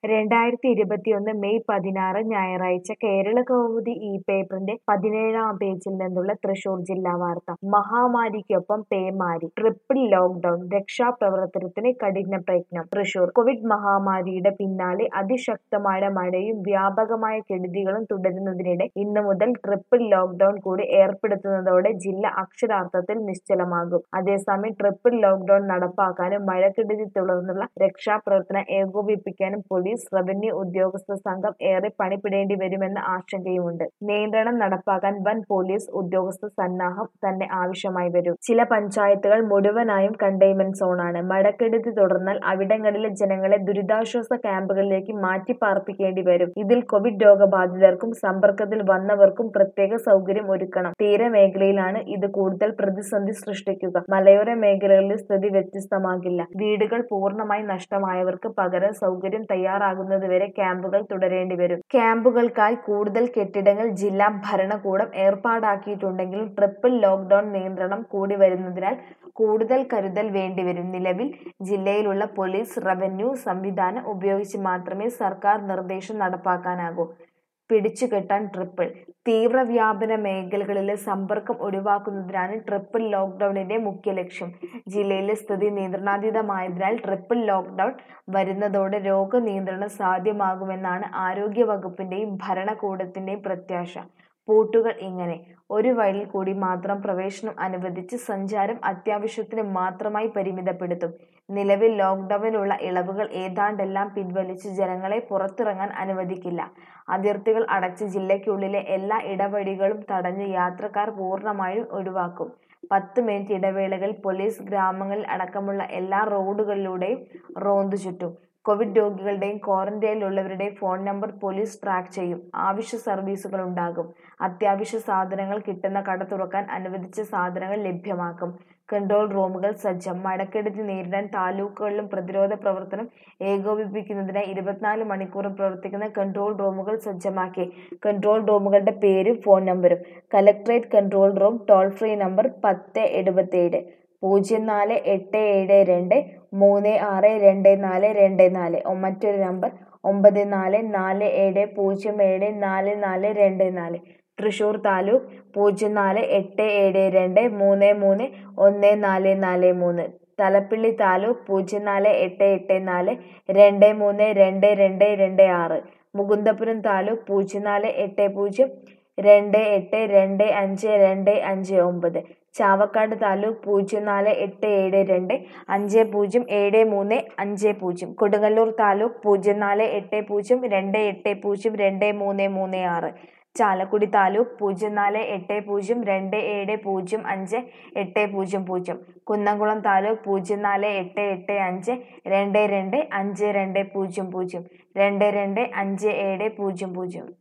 2021 May 16 ഞായറാഴ്ച കേരളകൗമുദി പേപ്പറിന്റെ 17-ാം പേജിൽ നിന്നുള്ള തൃശൂർ ജില്ലാ വാർത്ത. മഹാമാരിക്കൊപ്പം പേമാരി, ട്രിപ്പിൾ ലോക്ഡൌൺ, രക്ഷാപ്രവർത്തനത്തിന് കഠിന പ്രയത്നം. തൃശൂർ കോവിഡ് മഹാമാരിയുടെ പിന്നാലെ അതിശക്തമായ മഴയും വ്യാപകമായ കെടുതികളും തുടരുന്നതിനിടെ ഇന്നു മുതൽ ട്രിപ്പിൾ ലോക്ഡൌൺ കൂടി ഏർപ്പെടുത്തുന്നതോടെ ജില്ല അക്ഷരാർത്ഥത്തിൽ നിശ്ചലമാകും. അതേസമയം ട്രിപ്പിൾ ലോക്ഡൌൺ നടപ്പാക്കാനും മഴക്കെടുതി തുടർന്നുള്ള രക്ഷാപ്രവർത്തനം ഏകോപിപ്പിക്കാനും പോലീസ്, റവന്യൂ ഉദ്യോഗസ്ഥ സംഘം ഏറെ പണിപ്പെടേണ്ടി വരുമെന്ന ആശങ്കയുമുണ്ട്. നിയന്ത്രണം നടപ്പാക്കാൻ വൻ പോലീസ് ഉദ്യോഗസ്ഥ സന്നാഹം തന്നെ ആവശ്യമായി വരും. ചില പഞ്ചായത്തുകൾ മുഴുവനായും കണ്ടെയ്ൻമെന്റ് സോണാണ്. മഴക്കെടുതി തുടർന്നാൽ അവിടങ്ങളിലെ ജനങ്ങളെ ദുരിതാശ്വാസ ക്യാമ്പുകളിലേക്ക് മാറ്റിപ്പാർപ്പിക്കേണ്ടി വരും. ഇതിൽ കോവിഡ് രോഗബാധിതർക്കും സമ്പർക്കത്തിൽ വന്നവർക്കും പ്രത്യേക സൗകര്യം ഒരുക്കണം. തീരമേഖലയിലാണ് ഇത് കൂടുതൽ പ്രതിസന്ധി സൃഷ്ടിക്കുക. മലയോര മേഖലകളിൽ സ്ഥിതി വ്യത്യസ്തമാകില്ല. വീടുകൾ പൂർണ്ണമായി നഷ്ടമായവർക്ക് പകരം സൗകര്യം തയ്യാറാകുന്നതുവരെ ക്യാമ്പുകൾ തുടരേണ്ടി വരും. ക്യാമ്പുകൾക്കായി കൂടുതൽ കെട്ടിടങ്ങൾ ജില്ലാ ഭരണകൂടം ഏർപ്പാടാക്കിയിട്ടുണ്ടെങ്കിലും ട്രിപ്പിൾ ലോക്ഡൌൺ നിയന്ത്രണം കൂടി വരുന്നതിനാൽ കൂടുതൽ കരുതൽ വേണ്ടിവരും. നിലവിൽ ജില്ലയിലുള്ള പോലീസ്, റവന്യൂ സംവിധാനം ഉപയോഗിച്ച് മാത്രമേ സർക്കാർ നിർദ്ദേശം നടപ്പാക്കാനാകൂ. പിടിച്ചുകെട്ടാൻ ട്രിപ്പിൾ തീവ്രവ്യാപന മേഖലകളിലെ സമ്പർക്കം ഒഴിവാക്കുന്നതിനാണ് ട്രിപ്പിൾ ലോക്ഡൌണിന്റെ മുഖ്യ ലക്ഷ്യം. ജില്ലയിലെ സ്ഥിതി നിയന്ത്രണാതീതമായതിനാൽ ട്രിപ്പിൾ ലോക്ഡൌൺ വരുന്നതോടെ രോഗനിയന്ത്രണം സാധ്യമാകുമെന്നാണ് ആരോഗ്യ വകുപ്പിന്റെയും ഭരണകൂടത്തിന്റെയും പ്രത്യാശ. പൂട്ടുകൾ ഇങ്ങനെ: ഒരു വഴിയിൽ കൂടി മാത്രം പ്രവേശനം അനുവദിച്ച് സഞ്ചാരം അത്യാവശ്യത്തിന് മാത്രമായി പരിമിതപ്പെടുത്തും. നിലവിൽ ലോക്ഡൌണിലുള്ള ഇളവുകൾ ഏതാണ്ടെല്ലാം പിൻവലിച്ച് ജനങ്ങളെ പുറത്തിറങ്ങാൻ അനുവദിക്കില്ല. അതിർത്തികൾ അടച്ച് ജില്ലയ്ക്കുള്ളിലെ എല്ലാ ഇടവഴികളും തടഞ്ഞ് യാത്രക്കാർ പൂർണ്ണമായും ഒഴിവാക്കും. 10 മിനിറ്റ് ഇടവേളകളിൽ പോലീസ് ഗ്രാമങ്ങളിൽ അടക്കമുള്ള എല്ലാ റോഡുകളിലൂടെയും റോന്തു ചുറ്റും. കോവിഡ് രോഗികളുടെയും ക്വാറന്റൈനിലുള്ളവരുടെയും ഫോൺ നമ്പർ പോലീസ് ട്രാക്ക് ചെയ്യും. ആവശ്യ സർവീസുകൾ ഉണ്ടാകും. അത്യാവശ്യ സാധനങ്ങൾ കിട്ടുന്ന കട തുറക്കാൻ അനുവദിച്ച സാധനങ്ങൾ ലഭ്യമാക്കും. കൺട്രോൾ റൂമുകൾ സജ്ജം. മഴക്കെടുതി നേരിടാൻ താലൂക്കുകളിലും പ്രതിരോധ പ്രവർത്തനം ഏകോപിപ്പിക്കുന്നതിനായി 24 മണിക്കൂറും പ്രവർത്തിക്കുന്ന കൺട്രോൾ റൂമുകൾ സജ്ജമാക്കി. കൺട്രോൾ റൂമുകളുടെ പേരും ഫോൺ നമ്പരും: collectorate control room toll free number 1077 048723624224. മറ്റൊരു നമ്പർ 9447074424. തൃശൂർ താലൂക്ക് 0487233143. തലപ്പിള്ളി താലൂക്ക് 048842322226. മുകുന്ദപുരം താലൂക്ക് 04802828252559. ചാവക്കാട് താലൂക്ക് 048725073550. കൊടുങ്ങല്ലൂർ താലൂക്ക് 048028028336. ചാലക്കുടി താലൂക്ക് 0480270580. കുന്നംകുളം താലൂക്ക് 048852252200. 225700.